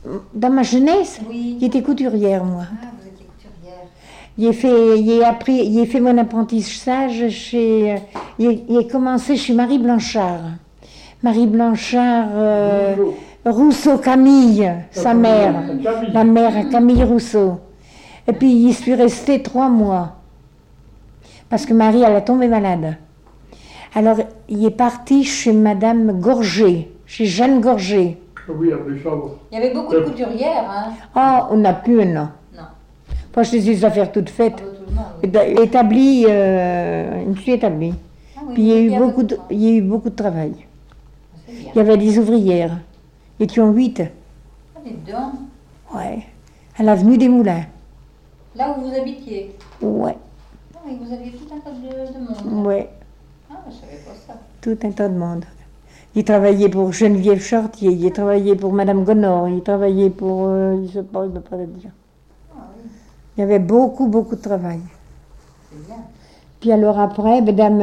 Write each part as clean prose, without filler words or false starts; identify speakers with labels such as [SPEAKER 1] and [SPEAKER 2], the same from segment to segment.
[SPEAKER 1] Dans ma jeunesse,
[SPEAKER 2] Oui.
[SPEAKER 1] j'étais couturière, moi.
[SPEAKER 2] Ah, vous étiez couturière.
[SPEAKER 1] J'ai fait mon apprentissage chez. J'ai commencé chez Marie Blanchard. Marie Blanchard, Rousseau Camille, sa mère. La mère Camille Rousseau. Et puis, j'y suis restée 3 mois. Parce que Marie, elle est tombée malade. Alors, il est parti chez Madame Gorgé, chez Jeanne Gorgé.
[SPEAKER 3] Oui, après ça,
[SPEAKER 2] Il y avait beaucoup de couturières, hein?
[SPEAKER 1] Ah, on n'a plus un an.
[SPEAKER 2] Non.
[SPEAKER 1] Moi, je les affaires toutes
[SPEAKER 2] Ah,
[SPEAKER 1] faites.
[SPEAKER 2] bah, tout le monde, oui.
[SPEAKER 1] Établie, je me suis établie.
[SPEAKER 2] Ah oui,
[SPEAKER 1] Puis il y a eu
[SPEAKER 2] à
[SPEAKER 1] beaucoup
[SPEAKER 2] votre
[SPEAKER 1] de,
[SPEAKER 2] temps.
[SPEAKER 1] il y a eu beaucoup de travail.
[SPEAKER 2] C'est bien.
[SPEAKER 1] Il y avait des ouvrières. Ils étaient 8.
[SPEAKER 2] Ah, dites donc.
[SPEAKER 1] Ouais. À l'avenue des Moulins.
[SPEAKER 2] Là où vous habitiez.
[SPEAKER 1] Ouais.
[SPEAKER 2] Ah, mais vous aviez tout un tas de monde.
[SPEAKER 1] Ouais.
[SPEAKER 2] Ah, je savais pas ça.
[SPEAKER 1] Tout un tas de monde. Il travaillait pour Geneviève Chartier, il travaillait pour Madame Gonor, il travaillait pour, je sais pas, je ne peux pas le dire.
[SPEAKER 2] Ah oui,
[SPEAKER 1] Il y avait beaucoup, beaucoup de travail.
[SPEAKER 2] c'est bien.
[SPEAKER 1] Puis alors après, Madame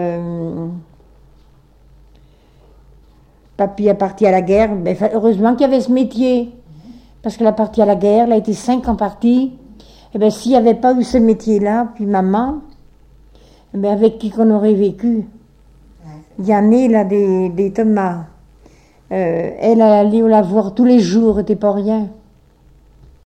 [SPEAKER 1] Papy est partie à la guerre. Ben, heureusement qu'il y avait ce métier. Parce qu'elle est partie à la guerre, elle a été 5 ans partie. Et bien s'il n'y avait pas eu ce métier-là, puis maman, eh ben, avec qui qu'on aurait vécu? Il y en a là des tomates. Elle allait la voir tous les jours, c'était pas rien.